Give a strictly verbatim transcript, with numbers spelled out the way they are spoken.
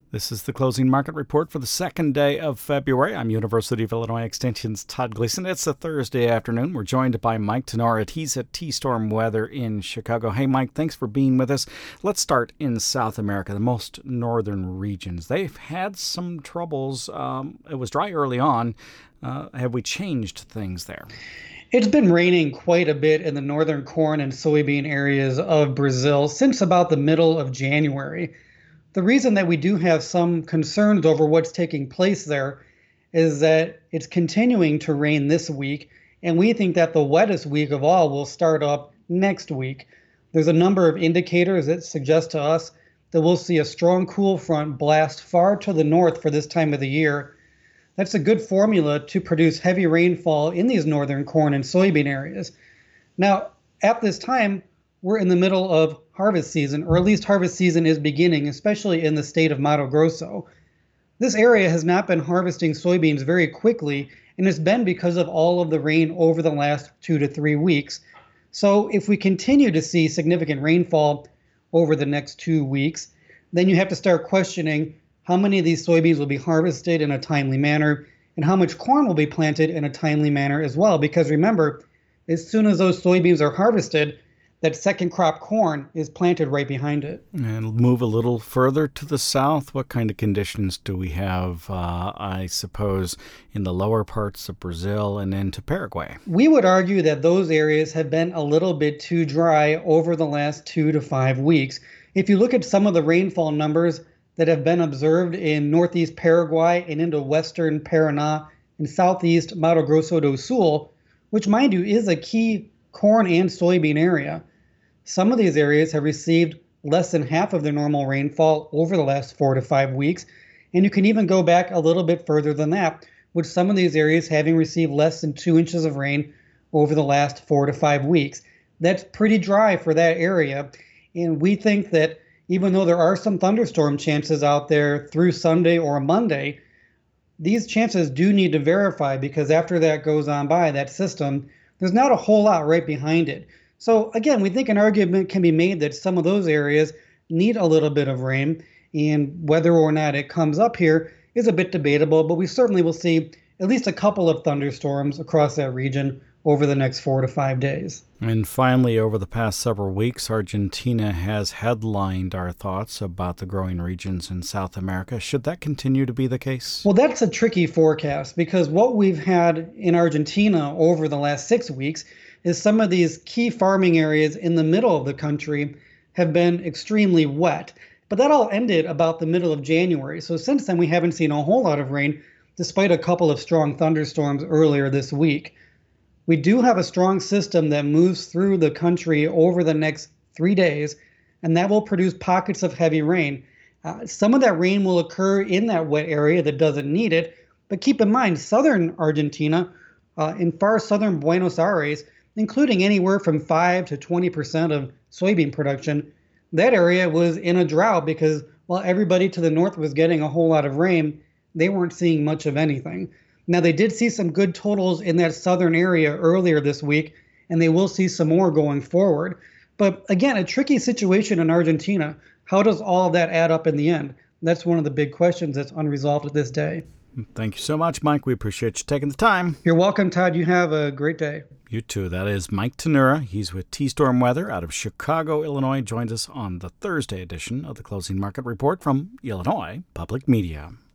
This is the closing market report for the second day of February. I'm University of Illinois Extension's Todd Gleason. It's a Thursday afternoon. We're joined by Mike Tenora. He's at T-Storm Weather in Chicago. Hey, Mike, thanks for being with us. Let's start in South America, the most northern regions. They've had some troubles. Um, it was dry early on. Uh, have we changed things there? It's been raining quite a bit in the northern corn and soybean areas of Brazil since about the middle of January. The reason that we do have some concerns over what's taking place there is that it's continuing to rain this week, and we think that the wettest week of all will start up next week. There's a number of indicators that suggest to us that we'll see a strong cool front blast far to the north for this time of the year. That's a good formula to produce heavy rainfall in these northern corn and soybean areas. Now, at this time, we're in the middle of harvest season, or at least harvest season is beginning, especially in the state of Mato Grosso. This area has not been harvesting soybeans very quickly, and it's been because of all of the rain over the last two to three weeks. So if we continue to see significant rainfall over the next two weeks, then you have to start questioning how many of these soybeans will be harvested in a timely manner, and how much corn will be planted in a timely manner as well. Because remember, as soon as those soybeans are harvested, that second crop corn is planted right behind it. And move a little further to the south. What kind of conditions do we have, uh, I suppose, in the lower parts of Brazil and into Paraguay? We would argue that those areas have been a little bit too dry over the last two to five weeks. If you look at some of the rainfall numbers that have been observed in northeast Paraguay and into western Paraná and southeast Mato Grosso do Sul, which, mind you, is a key corn and soybean area, some of these areas have received less than half of their normal rainfall over the last four to five weeks. And you can even go back a little bit further than that, with some of these areas having received less than two inches of rain over the last four to five weeks. That's pretty dry for that area. And we think that even though there are some thunderstorm chances out there through Sunday or Monday, these chances do need to verify, because after that goes on by, that system, there's not a whole lot right behind it. So again, we think an argument can be made that some of those areas need a little bit of rain, and whether or not it comes up here is a bit debatable, but we certainly will see at least a couple of thunderstorms across that region over the next four to five days. And finally, over the past several weeks, Argentina has headlined our thoughts about the growing regions in South America. Should that continue to be the case? Well, that's a tricky forecast, because what we've had in Argentina over the last six weeks is some of these key farming areas in the middle of the country have been extremely wet. But that all ended about the middle of January. So since then, we haven't seen a whole lot of rain, despite a couple of strong thunderstorms earlier this week. We do have a strong system that moves through the country over the next three days, and that will produce pockets of heavy rain. Uh, some of that rain will occur in that wet area that doesn't need it, but keep in mind, southern Argentina, uh, in far southern Buenos Aires, including anywhere from five to twenty percent of soybean production, that area was in a drought because while everybody to the north was getting a whole lot of rain, they weren't seeing much of anything. Now, they did see some good totals in that southern area earlier this week, and they will see some more going forward. But again, a tricky situation in Argentina. How does all of that add up in the end? That's one of the big questions that's unresolved to this day. Thank you so much, Mike. We appreciate you taking the time. You're welcome, Todd. You have a great day. You too. That is Mike Tenora. He's with T-Storm Weather out of Chicago, Illinois. Joins us on the Thursday edition of the Closing Market Report from Illinois Public Media.